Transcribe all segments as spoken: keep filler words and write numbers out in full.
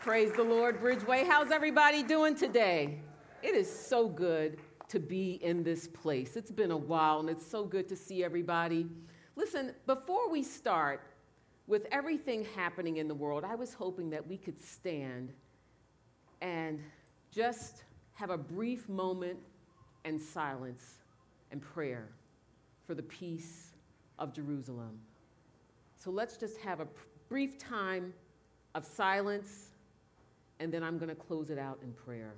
Praise the Lord, Bridgeway. How's everybody doing today? It is so good to be in this place. It's been a while, and it's so good to see everybody. Listen, before we start, with everything happening in the world, I was hoping that we could stand and just have a brief moment and silence and prayer for the peace of Jerusalem. So let's just have a brief time of silence, and then I'm going to close it out in prayer.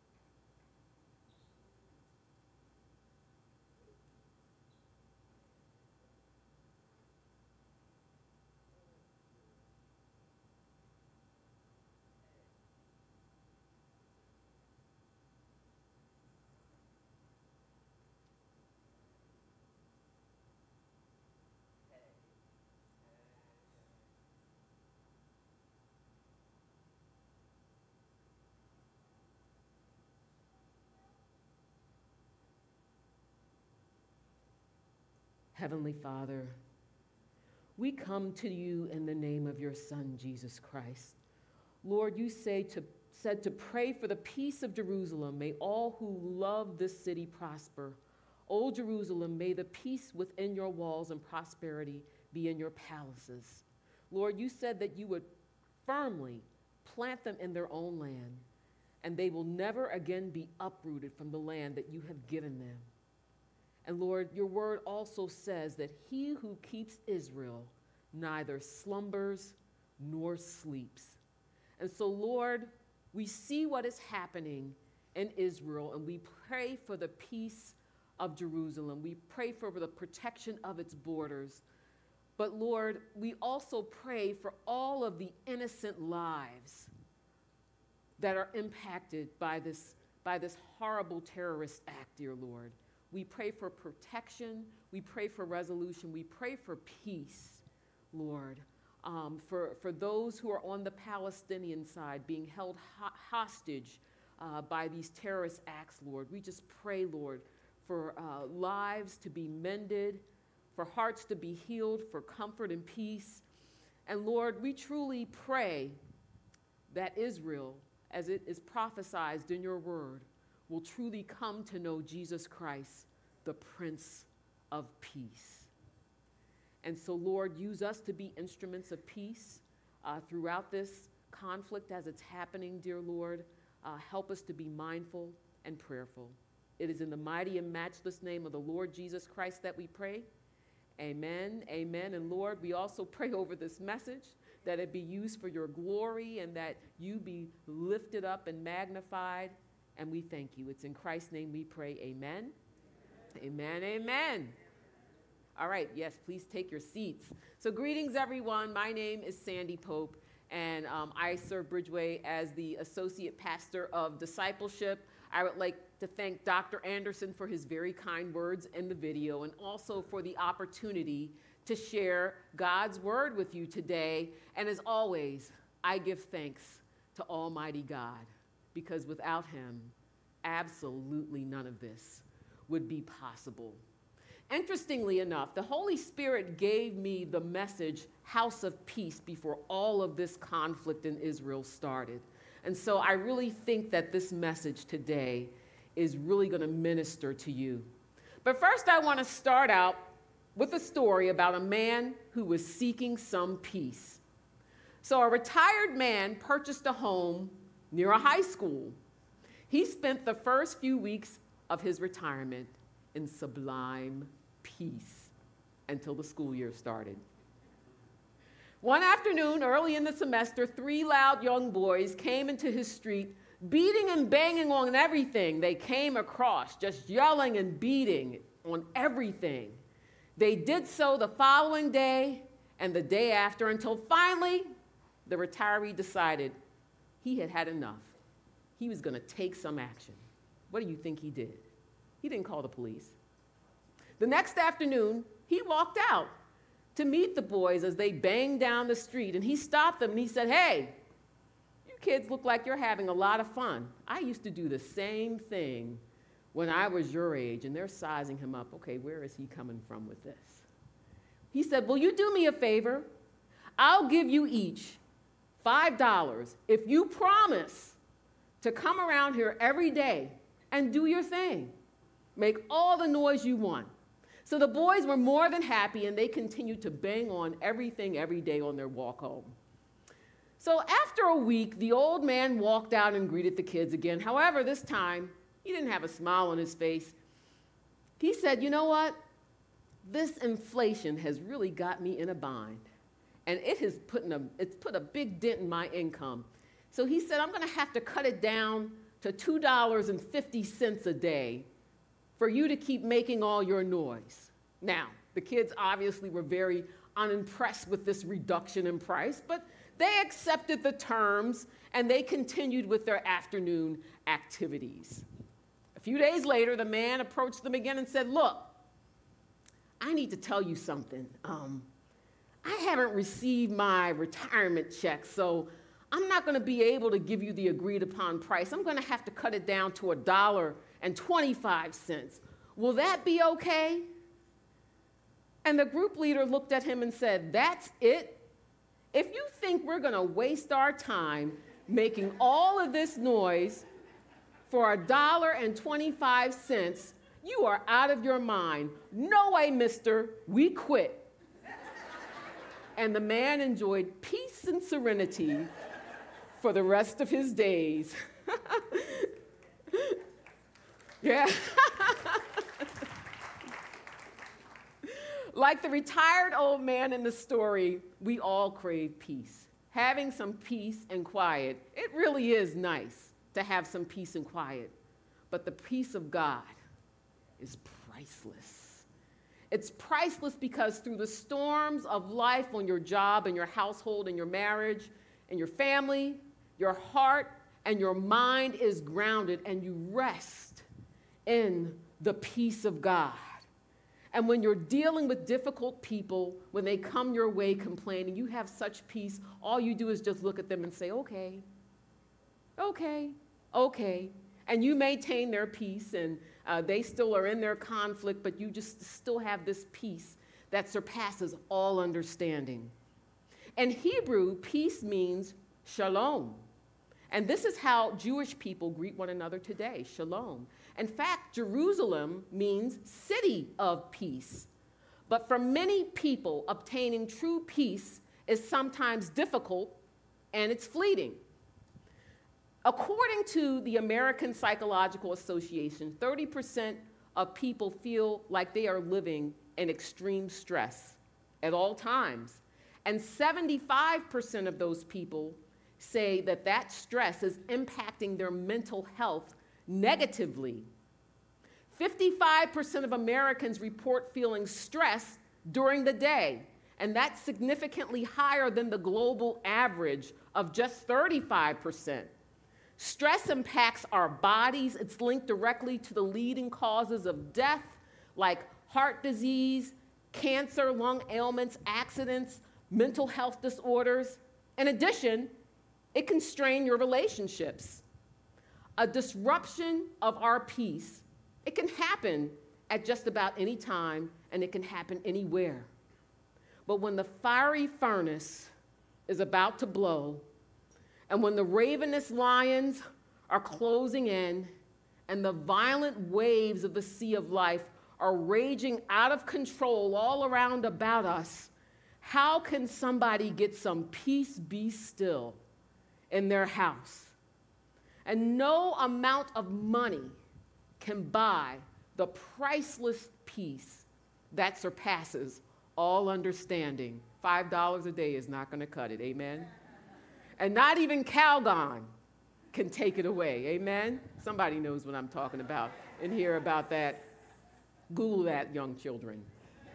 Heavenly Father, we come to you in the name of your Son, Jesus Christ. Lord, you say to, said to pray for the peace of Jerusalem. May all who love this city prosper. O Jerusalem, may the peace within your walls and prosperity be in your palaces. Lord, you said that you would firmly plant them in their own land, and they will never again be uprooted from the land that you have given them. And Lord, your word also says that he who keeps Israel neither slumbers nor sleeps. And so, Lord, we see what is happening in Israel, and we pray for the peace of Jerusalem. We pray for the protection of its borders. But Lord, we also pray for all of the innocent lives that are impacted by this, by this horrible terrorist act, dear Lord. We pray for protection. We pray for resolution. We pray for peace, Lord, um, for, for those who are on the Palestinian side being held ho- hostage uh, by these terrorist acts, Lord. We just pray, Lord, for uh, lives to be mended, for hearts to be healed, for comfort and peace. And Lord, we truly pray that Israel, as it is prophesied in your word, will truly come to know Jesus Christ, the Prince of Peace. And so, Lord, use us to be instruments of peace uh, throughout this conflict as it's happening, dear Lord. Uh, help us to be mindful and prayerful. It is in the mighty and matchless name of the Lord Jesus Christ that we pray. Amen, amen. And Lord, we also pray over this message that it be used for your glory and that you be lifted up and magnified. And we thank you. It's in Christ's name we pray. Amen. Amen. Amen. Amen. All right. Yes, please take your seats. So greetings, everyone. My name is Sandy Pope, and um, I serve Bridgeway as the Associate Pastor of Discipleship. I would like to thank Doctor Anderson for his very kind words in the video, and also for the opportunity to share God's word with you today. And as always, I give thanks to Almighty God, because without him, absolutely none of this would be possible. Interestingly enough, the Holy Spirit gave me the message, House of Peace, before all of this conflict in Israel started. And so I really think that this message today is really going to minister to you. But first, I want to start out with a story about a man who was seeking some peace. So a retired man purchased a home near a high school. He spent the first few weeks of his retirement in sublime peace until the school year started. One afternoon, early in the semester, three loud young boys came into his street, beating and banging on everything they came across, just yelling and beating on everything. They did so the following day and the day after, until finally the retiree decided he had had enough. He was going to take some action. What do you think he did? He didn't call the police. The next afternoon, he walked out to meet the boys as they banged down the street, and he stopped them and he said, "Hey, you kids look like you're having a lot of fun. I used to do the same thing when I was your age," and they're sizing him up. Okay, where is he coming from with this? He said, "Will you do me a favor? I'll give you each five dollars if you promise to come around here every day and do your thing. Make all the noise you want. So the boys were more than happy, and they continued to bang on everything every day on their walk home. So after a week, the old man walked out and greeted the kids again. However, this time, he didn't have a smile on his face. He said, you know what? This inflation has really got me in a bind, and it has put, in a, it's put a big dent in my income. So he said, I'm going to have to cut it down to two dollars and fifty cents a day for you to keep making all your noise. Now, the kids obviously were very unimpressed with this reduction in price, but they accepted the terms, and they continued with their afternoon activities. A few days later, the man approached them again and said, look, I need to tell you something. Um, I haven't received my retirement check, so I'm not going to be able to give you the agreed upon price. I'm going to have to cut it down to a dollar and twenty-five cents. Will that be okay? And the group leader looked at him and said, that's it? If you think we're going to waste our time making all of this noise for a dollar and twenty-five cents, you are out of your mind. No way, mister, we quit. And the man enjoyed peace and serenity for the rest of his days. Yeah. Like the retired old man in the story, we all crave peace. Having some peace and quiet, it really is nice to have some peace and quiet. But the peace of God is priceless. It's priceless because through the storms of life on your job and your household and your marriage and your family, your heart and your mind is grounded, and you rest in the peace of God. And when you're dealing with difficult people, when they come your way complaining, you have such peace, all you do is just look at them and say, okay, okay, okay. And you maintain their peace, and uh, they still are in their conflict, but you just still have this peace that surpasses all understanding. In Hebrew, peace means shalom. And this is how Jewish people greet one another today, shalom. In fact, Jerusalem means city of peace. But for many people, obtaining true peace is sometimes difficult, and it's fleeting. According to the American Psychological Association, thirty percent of people feel like they are living in extreme stress at all times. And seventy-five percent of those people say that that stress is impacting their mental health negatively. fifty-five percent of Americans report feeling stressed during the day, and that's significantly higher than the global average of just thirty-five percent. Stress impacts our bodies. It's linked directly to the leading causes of death, like heart disease, cancer, lung ailments, accidents, mental health disorders. In addition, it can strain your relationships. A disruption of our peace, it can happen at just about any time, and it can happen anywhere. But when the fiery furnace is about to blow, and when the ravenous lions are closing in, and the violent waves of the sea of life are raging out of control all around about us, how can somebody get some peace be still in their house? And no amount of money can buy the priceless peace that surpasses all understanding. Five dollars a day is not going to cut it, amen? And not even Calgon can take it away, amen? Somebody knows what I'm talking about and hear about that. Google that, young children.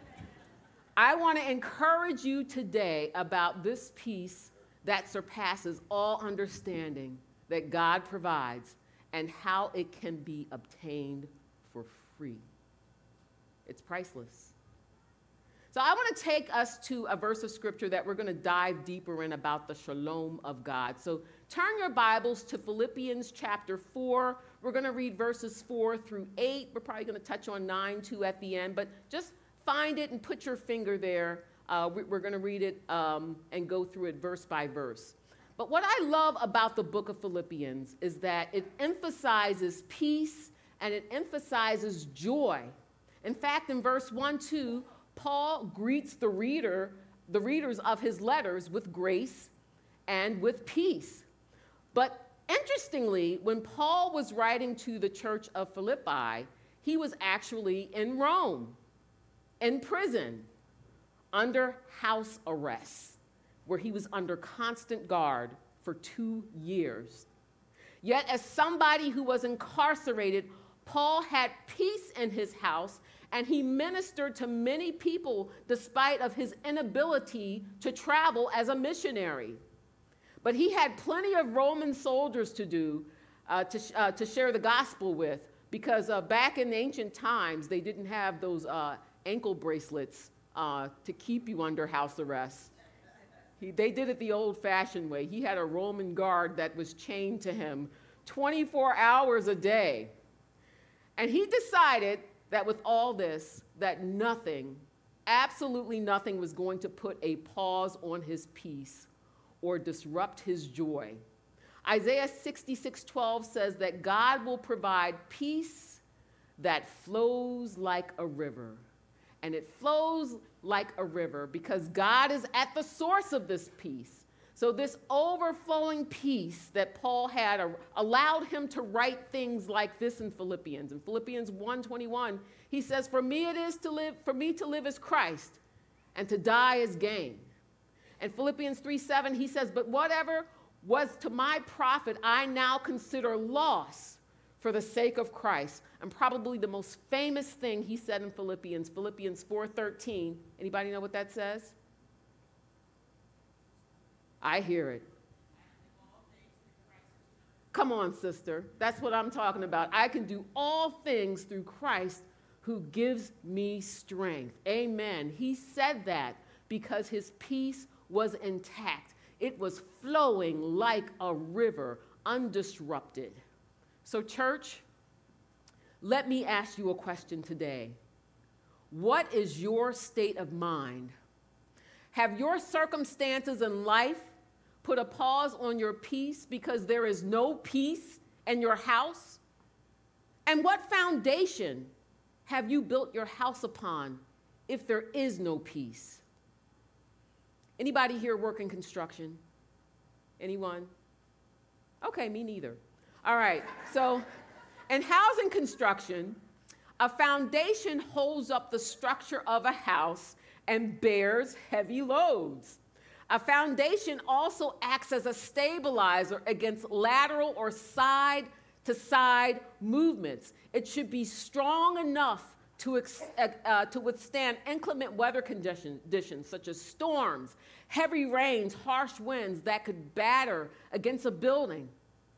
I want to encourage you today about this peace that surpasses all understanding that God provides and how it can be obtained for free. It's priceless. So I want to take us to a verse of scripture that we're going to dive deeper in about the shalom of God. So turn your Bibles to Philippians chapter four. We're going to read verses four through eight. We're probably going to touch on nine too at the end, but just find it and put your finger there. Uh, we're going to read it um, and go through it verse by verse. But what I love about the book of Philippians is that it emphasizes peace and it emphasizes joy. In fact, in verse one, two, Paul greets the reader, the readers of his letters with grace and with peace. But interestingly, when Paul was writing to the church of Philippi, he was actually in Rome, in prison, under house arrest, where he was under constant guard for two years. Yet as somebody who was incarcerated, Paul had peace in his house, and he ministered to many people despite of his inability to travel as a missionary. But he had plenty of Roman soldiers to do, uh, to, uh, to share the gospel with, because uh, back in ancient times, they didn't have those uh, ankle bracelets uh, to keep you under house arrest. He, they did it the old-fashioned way. He had a Roman guard that was chained to him twenty-four hours a day. And he decided that with all this, that nothing, absolutely nothing was going to put a pause on his peace or disrupt his joy. Isaiah sixty-six twelve says that God will provide peace that flows like a river. And it flows like a river because God is at the source of this peace. So this overflowing peace that Paul had uh, allowed him to write things like this in Philippians. In Philippians one twenty-one, he says, "For me it is to live, for me to live is Christ, and to die is gain." And Philippians three seven, he says, "But whatever was to my profit, I now consider loss for the sake of Christ." And probably the most famous thing he said in Philippians, Philippians four thirteen. Anybody know what that says? I hear it. Come on, sister. That's what I'm talking about. I can do all things through Christ who gives me strength. Amen. He said that because his peace was intact. It was flowing like a river, undisrupted. So, church, let me ask you a question today. What is your state of mind? Have your circumstances in life put a pause on your peace because there is no peace in your house? And what foundation have you built your house upon if there is no peace? Anybody here work in construction? Anyone? Okay, me neither. All right, so in housing construction, a foundation holds up the structure of a house and bears heavy loads. A foundation also acts as a stabilizer against lateral or side-to-side movements. It should be strong enough to, ex- uh, to withstand inclement weather conditions such as storms, heavy rains, harsh winds that could batter against a building.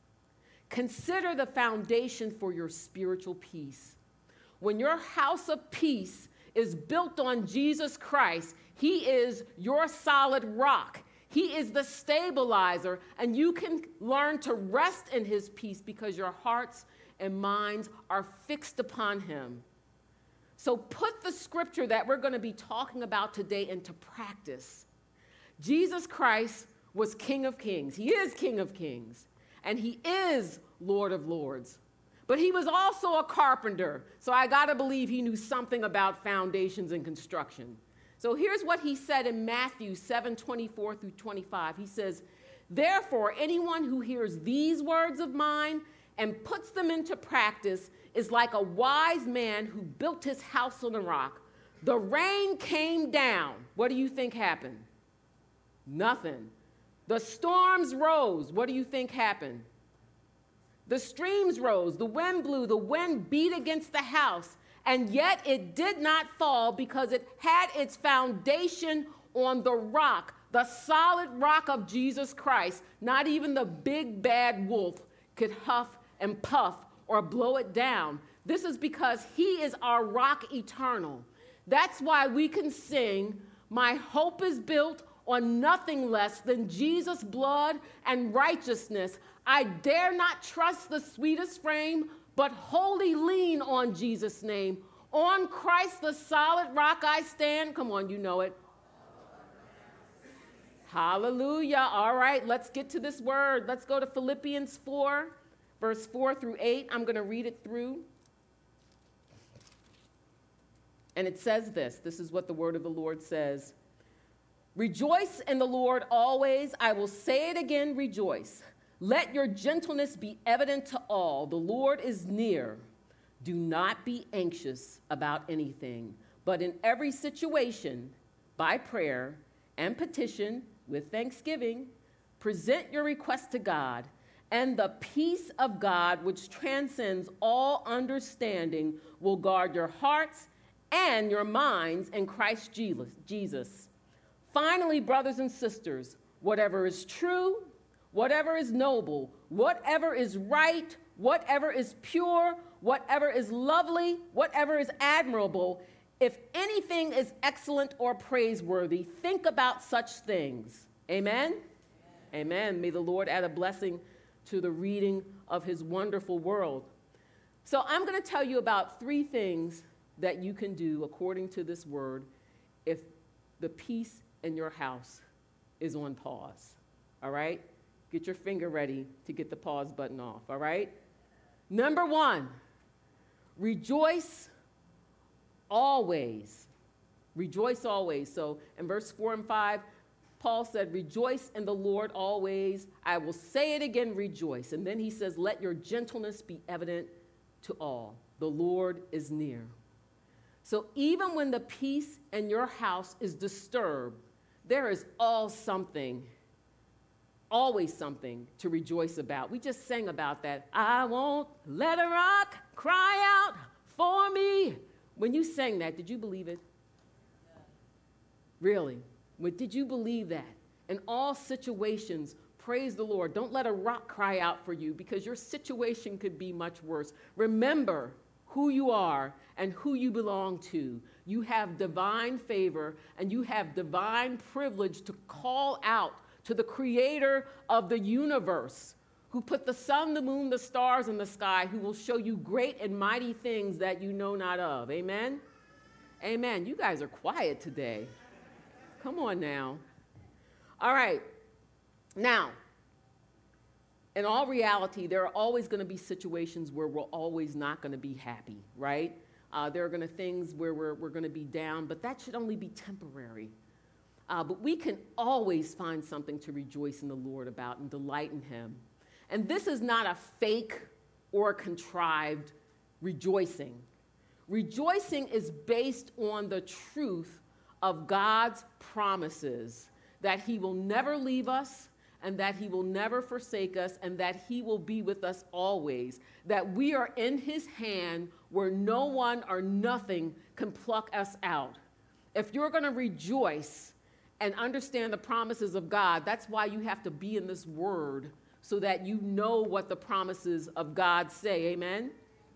Consider the foundation for your spiritual peace. When your house of peace is built on Jesus Christ, he is your solid rock. He is the stabilizer, and you can learn to rest in his peace because your hearts and minds are fixed upon him. So put the scripture that we're going to be talking about today into practice. Jesus Christ was King of Kings. He is King of Kings, and he is Lord of Lords. But he was also a carpenter, so I got to believe he knew something about foundations and construction. So here's what he said in Matthew seven twenty-four through twenty-five. He says, "Therefore, anyone who hears these words of mine and puts them into practice is like a wise man who built his house on a rock. The rain came down." What do you think happened? Nothing. The storms rose. What do you think happened? The streams rose, the wind blew, the wind beat against the house, and yet it did not fall because it had its foundation on the rock, the solid rock of Jesus Christ. Not even the big bad wolf could huff and puff or blow it down. This is because he is our rock eternal. That's why we can sing, "My hope is built on nothing less than Jesus' blood and righteousness. I dare not trust the sweetest frame, but wholly lean on Jesus' name. On Christ the solid rock I stand." Come on, you know it. Hallelujah. All right, let's get to this word. Let's go to Philippians four, verse four through eight. I'm going to read it through. And it says this. This is what the word of the Lord says. Rejoice in the Lord always. I will say it again, rejoice. Let your gentleness be evident to all. The Lord is near. Do not be anxious about anything, but in every situation, by prayer and petition with thanksgiving, present your request to God, and the peace of God, which transcends all understanding, will guard your hearts and your minds in Christ Jesus. Finally, brothers and sisters, whatever is true, whatever is noble, whatever is right, whatever is pure, whatever is lovely, whatever is admirable, if anything is excellent or praiseworthy, think about such things. Amen? Amen. Amen. May the Lord add a blessing to the reading of his wonderful world. So I'm going to tell you about three things that you can do according to this word if the peace in your house is on pause. All right? Get your finger ready to get the pause button off. All right? Number one, rejoice always. Rejoice always. So in verse four and five, Paul said, rejoice in the Lord always. I will say it again, rejoice. And then he says, let your gentleness be evident to all. The Lord is near. So even when the peace in your house is disturbed, there is all something, always something to rejoice about. We just sang about that. I won't let a rock cry out for me. When you sang that, did you believe it? Really? But did you believe that? In all situations, praise the Lord. Don't let a rock cry out for you, because your situation could be much worse. Remember who you are and who you belong to. You have divine favor and you have divine privilege to call out to the creator of the universe, who put the sun, the moon, the stars in the sky, who will show you great and mighty things that you know not of. Amen? Amen. You guys are quiet today. Come on now. All right. Now, in all reality, there are always going to be situations where we're always not going to be happy, right? Uh, there are going to things where we're, we're going to be down, but that should only be temporary. Uh, but we can always find something to rejoice in the Lord about and delight in him. And this is not a fake or contrived rejoicing. Rejoicing is based on the truth of God's promises that he will never leave us and that he will never forsake us and that he will be with us always, that we are in his hand where no one or nothing can pluck us out. If you're going to rejoice and understand the promises of God, that's why you have to be in this word, so that you know what the promises of God say. Amen?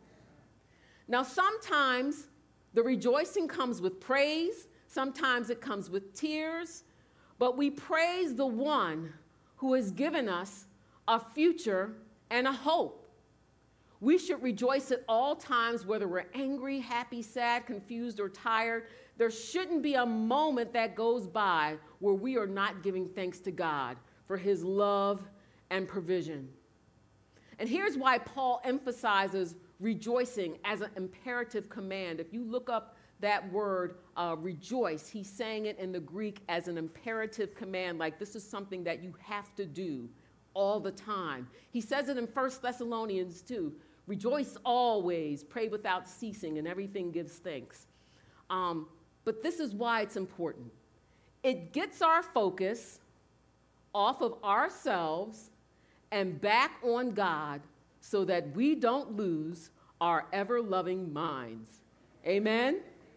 Now, sometimes the rejoicing comes with praise. Sometimes it comes with tears. But we praise the one who has given us a future and a hope. We should rejoice at all times, whether we're angry, happy, sad, confused, or tired. There shouldn't be a moment that goes by where we are not giving thanks to God for his love and provision. And here's why Paul emphasizes rejoicing as an imperative command. If you look up that word, uh, rejoice, he's saying it in the Greek as an imperative command, like this is something that you have to do all the time. He says it in First Thessalonians two, rejoice always, pray without ceasing, and everything gives thanks. Um, but this is why it's important. It gets our focus off of ourselves and back on God so that we don't lose our ever-loving minds. Amen?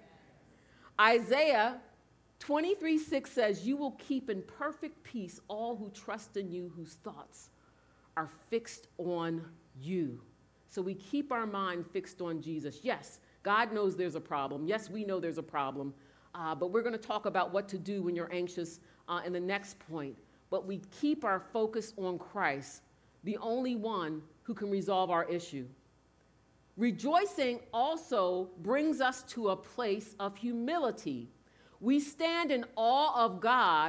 Isaiah twenty-three six says, you will keep in perfect peace all who trust in you, whose thoughts are fixed on you. So we keep our mind fixed on Jesus. Yes, God knows there's a problem. Yes, we know there's a problem. Uh, but we're going to talk about what to do when you're anxious uh, in the next point. But we keep our focus on Christ, the only one who can resolve our issue. Rejoicing also brings us to a place of humility. We stand in awe of God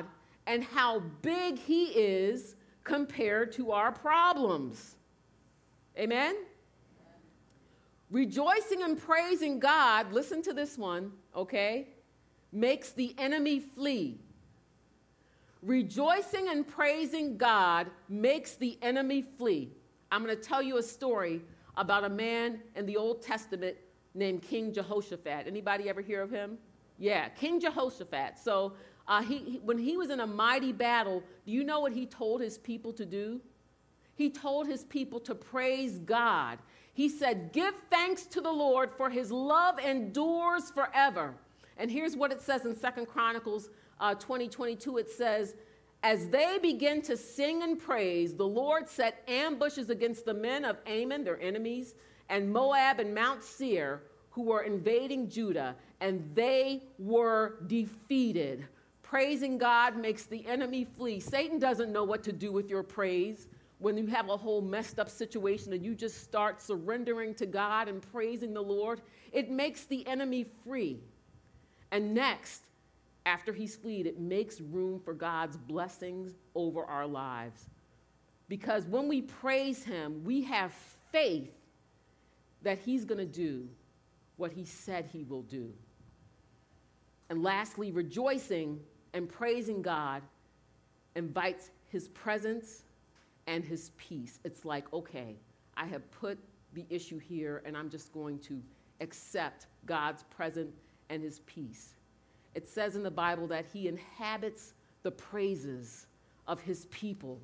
and how big he is compared to our problems. Amen? Rejoicing and praising God, listen to this one, okay, makes the enemy flee. Rejoicing and praising God makes the enemy flee. I'm going to tell you a story about a man in the Old Testament named King Jehoshaphat. Anybody ever hear of him? Yeah, King Jehoshaphat. So uh, he, he, when he was in a mighty battle, do you know what he told his people to do? He told his people to praise God. He said, give thanks to the Lord, for his love endures forever. And here's what it says in Second Chronicles uh, twenty twenty-two. It says, as they begin to sing and praise, the Lord set ambushes against the men of Ammon, their enemies, and Moab and Mount Seir, who were invading Judah, and they were defeated. Praising God makes the enemy flee. Satan doesn't know what to do with your praise. When you have a whole messed up situation and you just start surrendering to God and praising the Lord, it makes the enemy free. And next, after he's fled, it makes room for God's blessings over our lives. Because when we praise him, we have faith that he's going to do what he said he will do. And lastly, rejoicing and praising God invites his presence and his peace. It's like, okay, I have put the issue here and I'm just going to accept God's presence and his peace. It says in the Bible that he inhabits the praises of his people.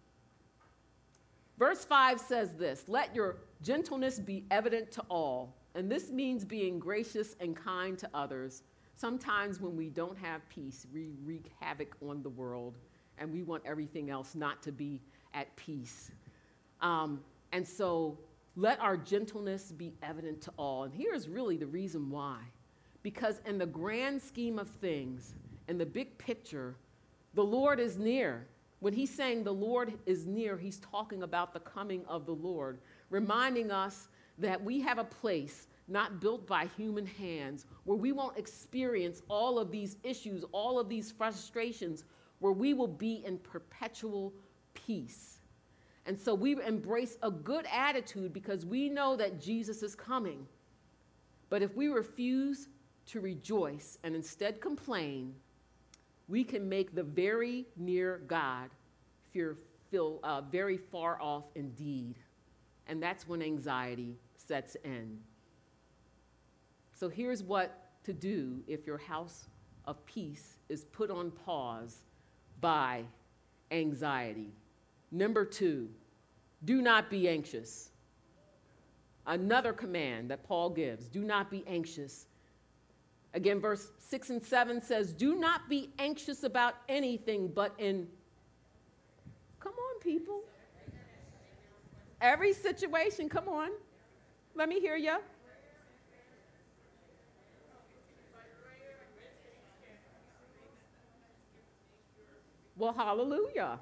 Verse five says this, let your gentleness be evident to all. And this means being gracious and kind to others. Sometimes when we don't have peace, we wreak havoc on the world and we want everything else not to be at peace. Um, and so let our gentleness be evident to all. And here's really the reason why. Because in the grand scheme of things, in the big picture, the Lord is near. When he's saying the Lord is near, he's talking about the coming of the Lord, reminding us that we have a place not built by human hands where we won't experience all of these issues, all of these frustrations, where we will be in perpetual peace. And so we embrace a good attitude because we know that Jesus is coming. But if we refuse to rejoice and instead complain, we can make the very near God feel, feel uh, very far off indeed. And that's when anxiety sets in. So here's what to do if your house of peace is put on pause by anxiety. Number two, do not be anxious. Another command that Paul gives, do not be anxious. Again, verse six and seven says, do not be anxious about anything, but in, come on, people. Every situation, come on. Let me hear you. Well, hallelujah.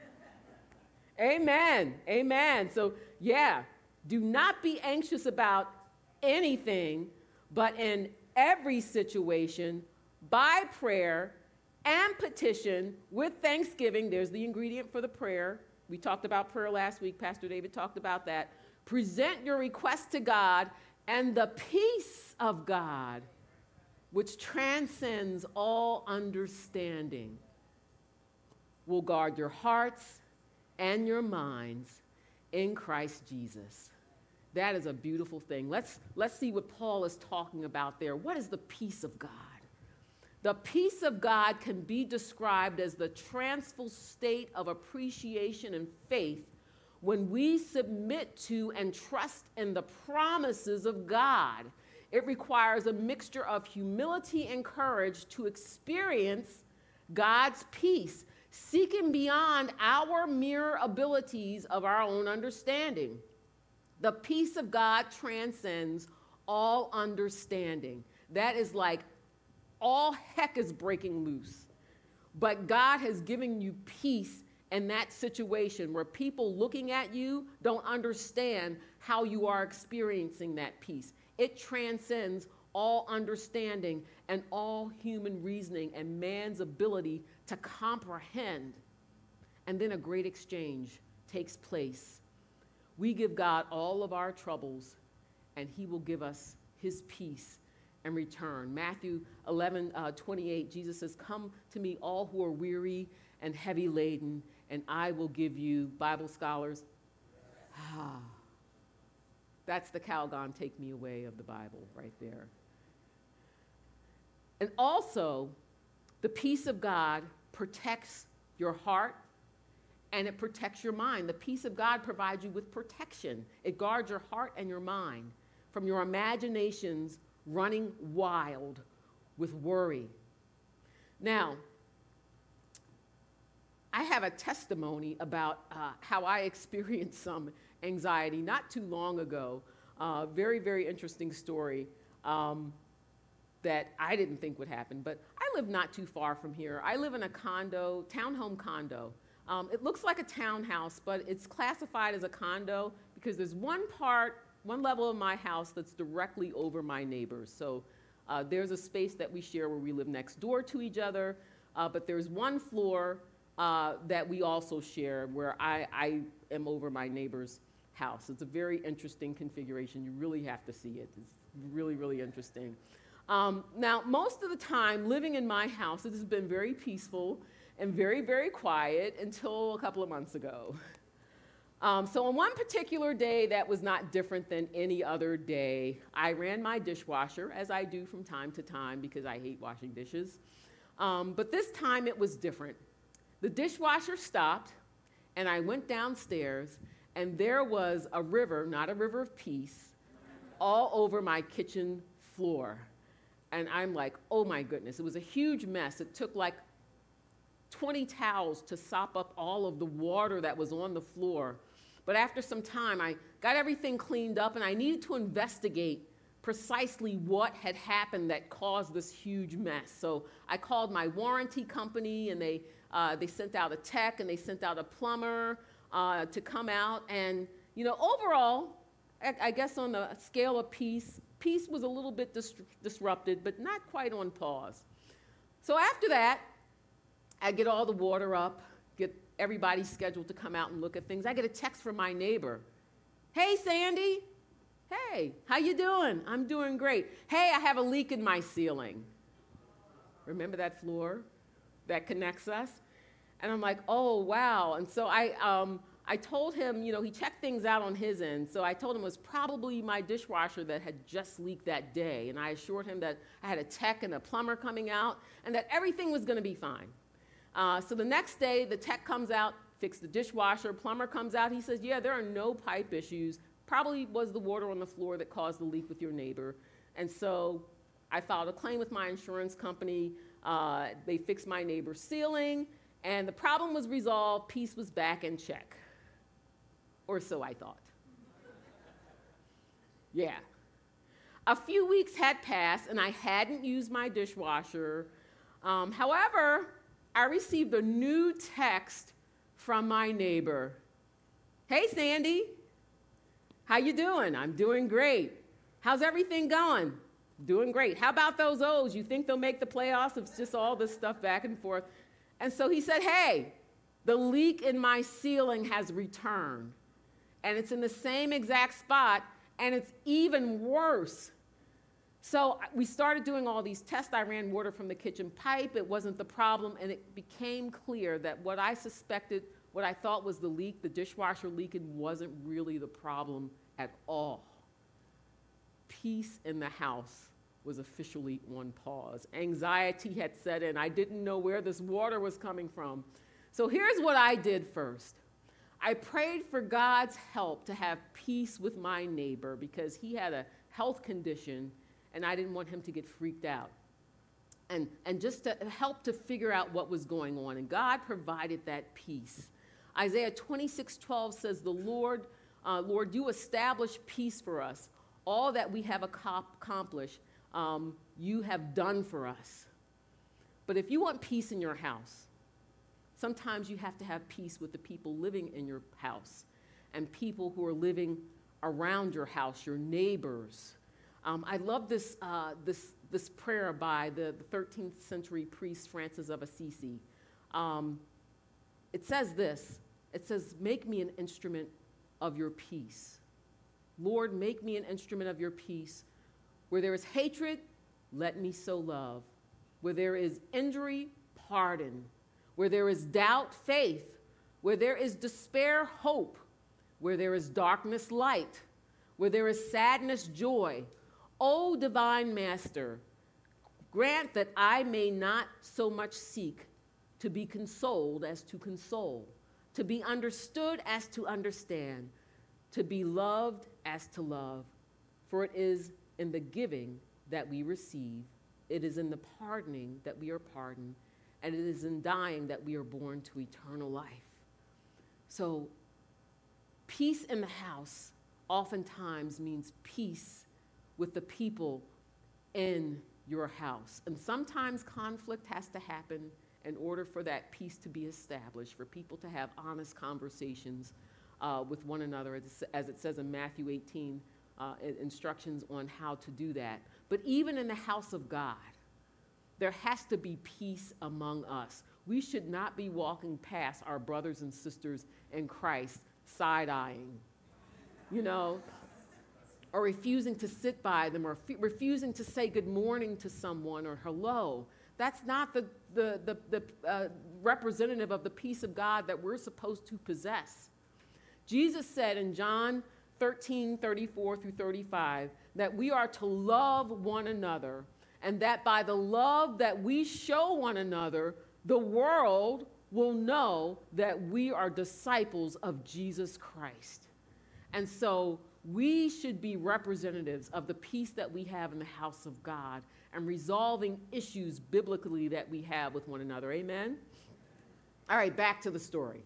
Amen. Amen. So, yeah, do not be anxious about anything, but in every situation, by prayer and petition with thanksgiving. There's the ingredient for the prayer. We talked about prayer last week. Pastor David talked about that. Present your request to God, and the peace of God, which transcends all understanding, will guard your hearts and your minds in Christ Jesus. That is a beautiful thing. Let's, let's see what Paul is talking about there. What is the peace of God? The peace of God can be described as the transful state of appreciation and faith when we submit to and trust in the promises of God. It requires a mixture of humility and courage to experience God's peace, seeking beyond our mere abilities of our own understanding. The peace of God transcends all understanding. That is like all heck is breaking loose. But God has given you peace in that situation where people looking at you don't understand how you are experiencing that peace. It transcends all understanding, and all human reasoning and man's ability to comprehend. And then a great exchange takes place. We give God all of our troubles, and he will give us his peace in return. Matthew eleven, uh, twenty-eight, Jesus says, "Come to me, all who are weary and heavy laden, and I will give you," Bible scholars, ah, that's the Calgon take me away of the Bible right there. And also, the peace of God protects your heart and it protects your mind. The peace of God provides you with protection. It guards your heart and your mind from your imaginations running wild with worry. Now, I have a testimony about uh, how I experienced some anxiety not too long ago. Uh, very, very interesting story um, that I didn't think would happen. But I live not too far from here. I live in a condo, townhome condo. Um, it looks like a townhouse, but it's classified as a condo because there's one part, one level of my house that's directly over my neighbors. So uh, there's a space that we share where we live next door to each other, uh, but there's one floor uh, that we also share where I, I am over my neighbor's house. It's a very interesting configuration. You really have to see it. It's really, really interesting. Um, now, most of the time living in my house, it has been very peaceful and very, very quiet until a couple of months ago. Um, so on one particular day that was not different than any other day, I ran my dishwasher, as I do from time to time because I hate washing dishes. Um, but this time it was different. The dishwasher stopped, and I went downstairs, and there was a river, not a river of peace, all over my kitchen floor. And I'm like, oh my goodness, it was a huge mess. It took like twenty towels to sop up all of the water that was on the floor. But after some time, I got everything cleaned up, and I needed to investigate precisely what had happened that caused this huge mess. So I called my warranty company, and they, uh, they sent out a tech, and they sent out a plumber uh, to come out. And, you know, overall, I, I guess on the scale of peace, peace was a little bit dis- disrupted, but not quite on pause. So after that, I get all the water up, get everybody scheduled to come out and look at things. I get a text from my neighbor. "Hey, Sandy. Hey, how you doing?" "I'm doing great." "Hey, I have a leak in my ceiling." Remember that floor that connects us? And I'm like, oh, wow. And so I, um, I told him, you know, he checked things out on his end. So I told him it was probably my dishwasher that had just leaked that day. And I assured him that I had a tech and a plumber coming out and that everything was going to be fine. Uh, so the next day, the tech comes out, fixed the dishwasher, plumber comes out. He says, yeah, there are no pipe issues. Probably was the water on the floor that caused the leak with your neighbor. And so I filed a claim with my insurance company. Uh, they fixed my neighbor's ceiling, and the problem was resolved. Peace was back in check. Or so I thought. Yeah. A few weeks had passed, and I hadn't used my dishwasher. Um, however, I received a new text from my neighbor. "Hey, Sandy. How you doing?" "I'm doing great." "How's everything going?" "Doing great." "How about those O's? You think they'll make the playoffs?" It's just all this stuff back and forth. And so he said, "Hey, the leak in my ceiling has returned. And it's in the same exact spot, and it's even worse." So we started doing all these tests. I ran water from the kitchen pipe. It wasn't the problem, and it became clear that what I suspected, what I thought was the leak, the dishwasher leaking, wasn't really the problem at all. Peace in the house was officially on pause. Anxiety had set in. I didn't know where this water was coming from. So here's what I did first. I prayed for God's help to have peace with my neighbor because he had a health condition and I didn't want him to get freaked out. And, and just to help to figure out what was going on. And God provided that peace. Isaiah twenty-six twelve says, the Lord, uh, Lord, you establish peace for us. All that we have accomplished, um, you have done for us. But if you want peace in your house, sometimes you have to have peace with the people living in your house and people who are living around your house, your neighbors. Um, I love this, uh, this, this prayer by the, the thirteenth century priest Francis of Assisi. Um, it says this, it says, make me an instrument of your peace. Lord, make me an instrument of your peace. Where there is hatred, let me sow love. Where there is injury, pardon. Where there is doubt, faith. Where there is despair, hope. Where there is darkness, light. Where there is sadness, joy. O divine Master, grant that I may not so much seek to be consoled as to console, to be understood as to understand, to be loved as to love. For it is in the giving that we receive, it is in the pardoning that we are pardoned, and it is in dying that we are born to eternal life. So peace in the house oftentimes means peace with the people in your house. And sometimes conflict has to happen in order for that peace to be established, for people to have honest conversations uh, with one another, as, as it says in Matthew eighteen, uh, instructions on how to do that. But even in the house of God, there has to be peace among us. We should not be walking past our brothers and sisters in Christ side-eyeing, you know, or refusing to sit by them, or f- refusing to say good morning to someone or hello. That's not the, the, the, the uh, representative of the peace of God that we're supposed to possess. Jesus said in John thirteen, thirty-four through thirty-five, that we are to love one another, and that by the love that we show one another, the world will know that we are disciples of Jesus Christ. And so we should be representatives of the peace that we have in the house of God and resolving issues biblically that we have with one another. Amen? All right, back to the story.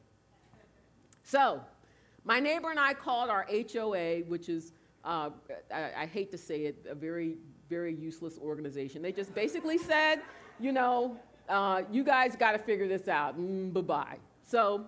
So, my neighbor and I called our H O A, which is, uh, I, I hate to say it, a very, very useless organization. They just basically said, you know, uh, you guys got to figure this out. Mm, bye-bye. So,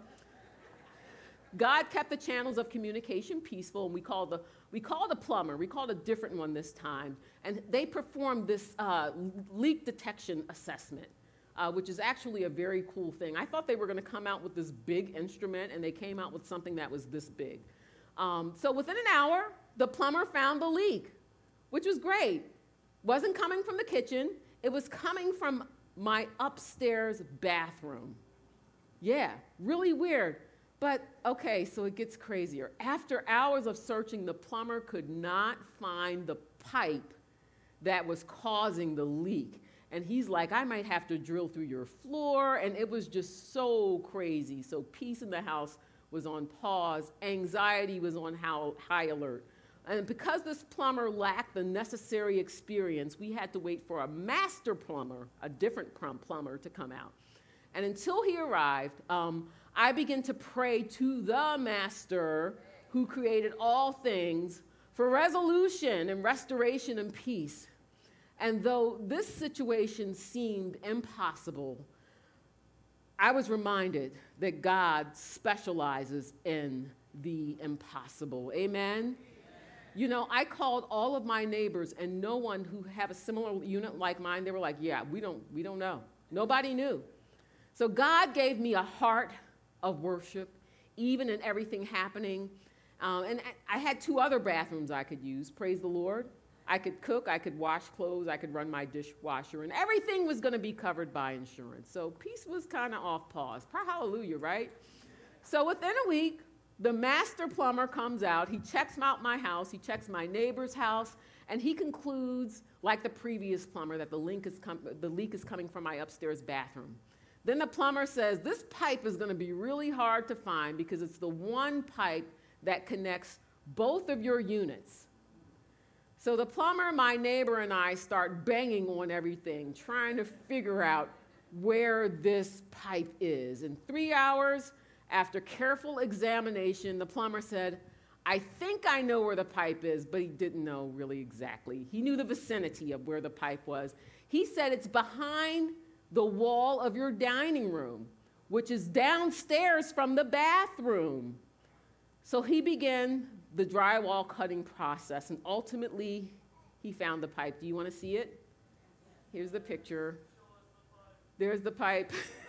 God kept the channels of communication peaceful, and we called the we called a plumber. We called a different one this time, and they performed this uh, leak detection assessment, uh, which is actually a very cool thing. I thought they were going to come out with this big instrument, and they came out with something that was this big. Um, so within an hour, the plumber found the leak, which was great. Wasn't coming from the kitchen. It was coming from my upstairs bathroom. Yeah, really weird. But, okay, so it gets crazier. After hours of searching, the plumber could not find the pipe that was causing the leak. And he's like, I might have to drill through your floor. And it was just so crazy. So peace in the house was on pause. Anxiety was on high alert. And because this plumber lacked the necessary experience, we had to wait for a master plumber, a different plumber, to come out. And until he arrived, um, I began to pray to the Master who created all things for resolution and restoration and peace. And though this situation seemed impossible, I was reminded that God specializes in the impossible. Amen? Amen. You know, I called all of my neighbors, and no one who have a similar unit like mine, they were like, yeah, we don't, we don't know. Nobody knew. So God gave me a heart of worship, even in everything happening. Um, and I had two other bathrooms I could use, praise the Lord. I could cook, I could wash clothes, I could run my dishwasher, and everything was going to be covered by insurance. So peace was kind of off pause. Hallelujah, right? So within a week, the master plumber comes out. He checks out my house. He checks my neighbor's house. And he concludes, like the previous plumber, that the leak is, com- the leak is coming from my upstairs bathroom. Then the plumber says, this pipe is going to be really hard to find because it's the one pipe that connects both of your units. So the plumber, my neighbor, and I start banging on everything, trying to figure out where this pipe is. In three hours, after careful examination, the plumber said, I think I know where the pipe is, but he didn't know really exactly. He knew the vicinity of where the pipe was. He said it's behind the wall of your dining room, which is downstairs from the bathroom. So he began the drywall cutting process, and ultimately He found the pipe. Do you want to see it? Here's the picture. There's the pipe.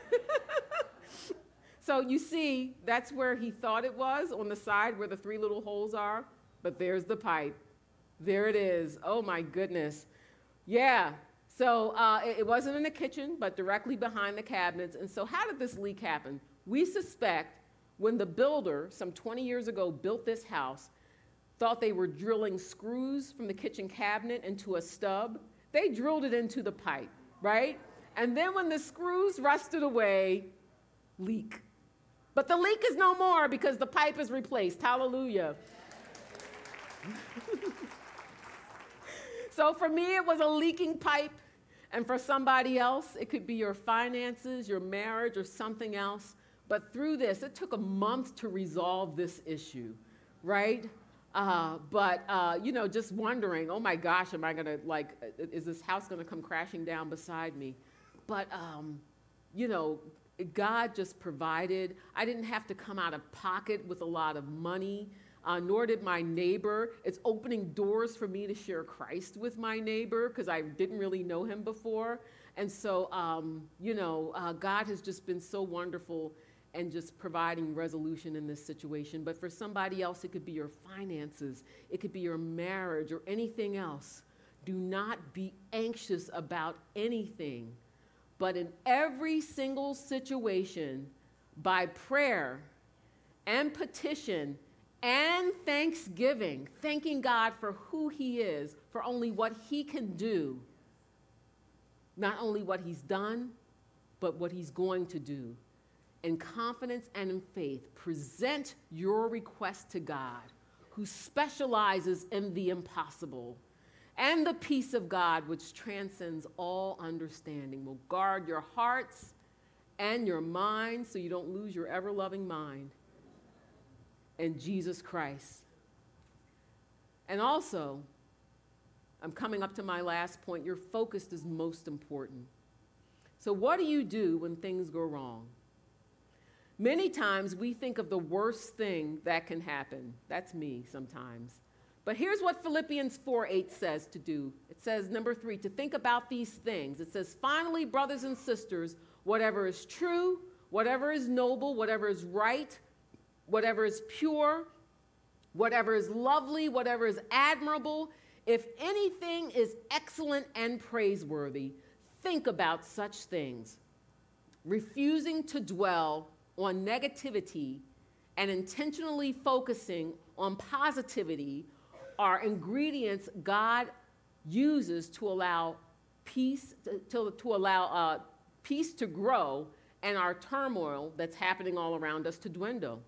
So you see, that's where he thought it was, on the side where the three little holes are. But there's the pipe. There it is. Oh, my goodness. Yeah. So uh, it, it wasn't in the kitchen, but directly behind the cabinets. And so how did this leak happen? We suspect when the builder, some twenty years ago, built this house, thought they were drilling screws from the kitchen cabinet into a stub. They drilled it into the pipe, right? And then when the screws rusted away, leak. But the leak is no more because the pipe is replaced. Hallelujah. So for me, it was a leaking pipe. And for somebody else, it could be your finances, your marriage, or something else. But through this, it took a month to resolve this issue, right? Uh, but, uh, you know, just wondering, oh my gosh, am I going to, like, is this house going to come crashing down beside me? But, um, you know, God just provided. I didn't have to come out of pocket with a lot of money, uh, nor did my neighbor. It's opening doors for me to share Christ with my neighbor because I didn't really know him before. And so, um, you know, uh, God has just been so wonderful and just providing resolution in this situation. But for somebody else, it could be your finances, it could be your marriage, or anything else. Do not be anxious about anything, but in every single situation, by prayer and petition and thanksgiving, thanking God for who he is, for only what he can do, not only what he's done, but what he's going to do. In confidence and in faith, present your request to God, who specializes in the impossible. And the peace of God, which transcends all understanding, will guard your hearts and your minds so you don't lose your ever-loving mind in Jesus Christ. And also, I'm coming up to my last point, your focus is most important. So what do you do when things go wrong? Many times we think of the worst thing that can happen. That's me sometimes. But here's what Philippians four eight says to do. It says, number three, to think about these things. It says, finally, brothers and sisters, whatever is true, whatever is noble, whatever is right, whatever is pure, whatever is lovely, whatever is admirable, if anything is excellent and praiseworthy, think about such things. Refusing to dwell on negativity and intentionally focusing on positivity are ingredients God uses to allow peace to, to, to allow uh, peace to grow and our turmoil that's happening all around us to dwindle.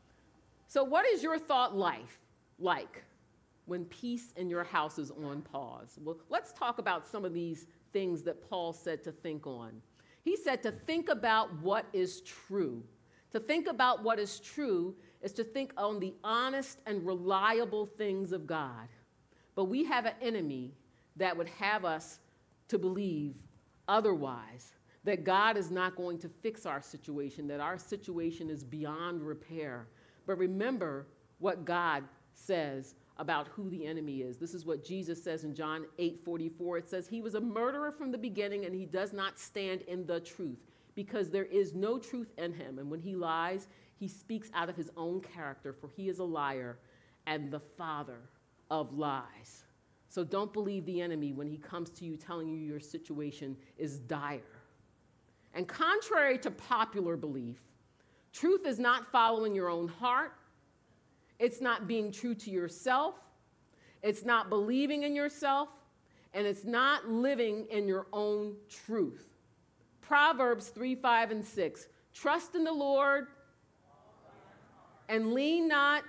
So what is your thought life like when peace in your house is on pause? Well, let's talk about some of these things that Paul said to think on. He said to think about what is true. To think about what is true is to think on the honest and reliable things of God. But we have an enemy that would have us to believe otherwise, that God is not going to fix our situation, that our situation is beyond repair. But remember what God says about who the enemy is. This is what Jesus says in John eight forty-four. It says, he was a murderer from the beginning, and he does not stand in the truth, because there is no truth in him. And when he lies, he speaks out of his own character, for he is a liar and the father of lies. So don't believe the enemy when he comes to you telling you your situation is dire. And contrary to popular belief, truth is not following your own heart. It's not being true to yourself. It's not believing in yourself. And it's not living in your own truth. Proverbs three, five, and six. Trust in the Lord and lean not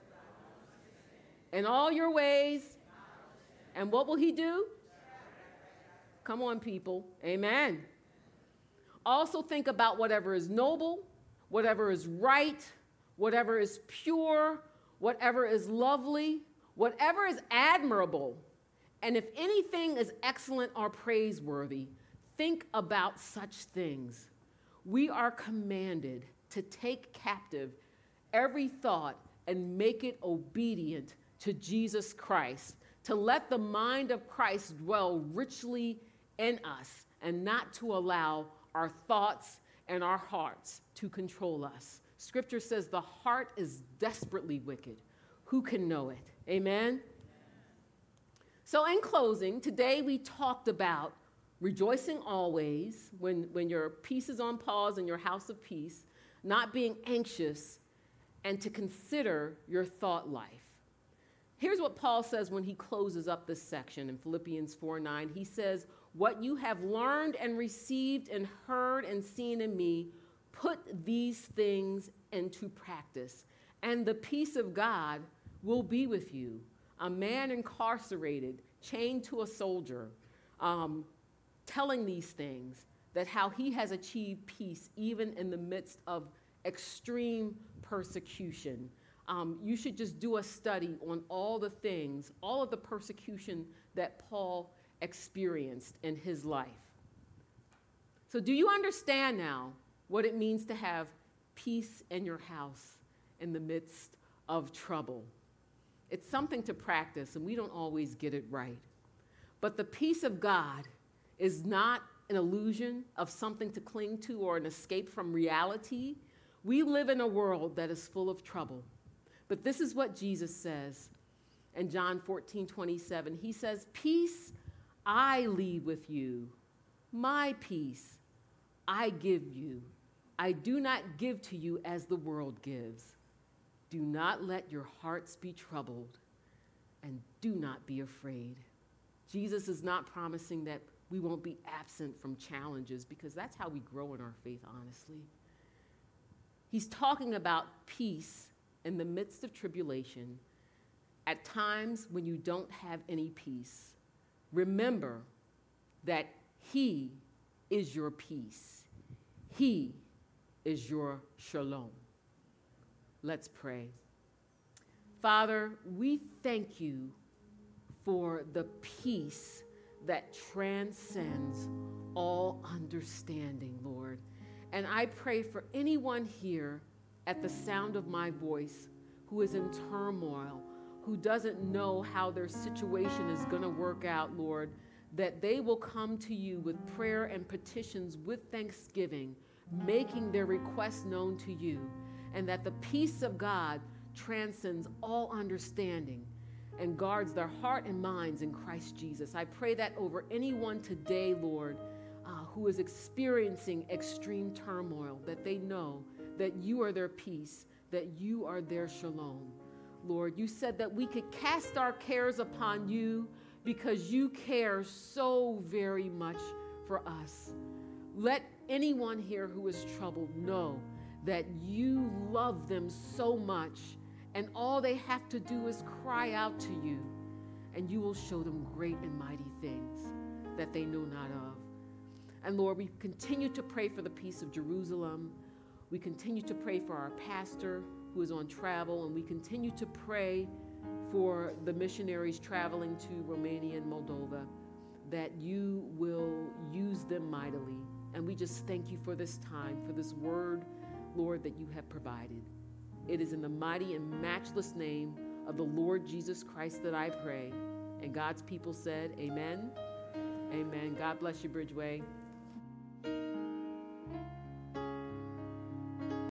in all your ways. And what will he do? Come on, people. Amen. Also think about whatever is noble, whatever is right, whatever is pure, whatever is lovely, whatever is admirable. And if anything is excellent or praiseworthy, think about such things. We are commanded to take captive every thought and make it obedient to Jesus Christ, to let the mind of Christ dwell richly in us and not to allow our thoughts and our hearts to control us. Scripture says the heart is desperately wicked. Who can know it? Amen? So in closing, today we talked about rejoicing always when, when your peace is on pause in your house of peace, not being anxious, and to consider your thought life. Here's what Paul says when he closes up this section in Philippians four nine. He says, what you have learned and received and heard and seen in me, put these things into practice, and the peace of God will be with you. A man incarcerated, chained to a soldier, um, telling these things, that how he has achieved peace even in the midst of extreme persecution. Um, you should just do a study on all the things, all of the persecution that Paul experienced in his life. So do you understand now what it means to have peace in your house in the midst of trouble? It's something to practice, and we don't always get it right. But the peace of God is not an illusion of something to cling to or an escape from reality. We live in a world that is full of trouble. But this is what Jesus says in John fourteen twenty-seven. He says, peace I leave with you, my peace I give you. I do not give to you as the world gives. Do not let your hearts be troubled, and do not be afraid. Jesus is not promising that we won't be absent from challenges, because that's how we grow in our faith, honestly. He's talking about peace in the midst of tribulation. At times when you don't have any peace, remember that he is your peace. He is your shalom. Let's pray. Father, we thank you for the peace that transcends all understanding, Lord. And I pray for anyone here at the sound of my voice who is in turmoil, who doesn't know how their situation is going to work out, Lord, that they will come to you with prayer and petitions with thanksgiving, making their requests known to you, and that the peace of God transcends all understanding and guards their heart and minds in Christ Jesus. I pray that over anyone today, Lord, uh, who is experiencing extreme turmoil, that they know that you are their peace, that you are their shalom. Lord, you said that we could cast our cares upon you because you care so very much for us. Let anyone here who is troubled know that you love them so much, and all they have to do is cry out to you, and you will show them great and mighty things that they know not of. And Lord, we continue to pray for the peace of Jerusalem. We continue to pray for our pastor who is on travel, and we continue to pray for the missionaries traveling to Romania and Moldova, that you will use them mightily. And we just thank you for this time, for this word, Lord, that you have provided. It is in the mighty and matchless name of the Lord Jesus Christ that I pray. And God's people said, amen. Amen. God bless you, Bridgeway.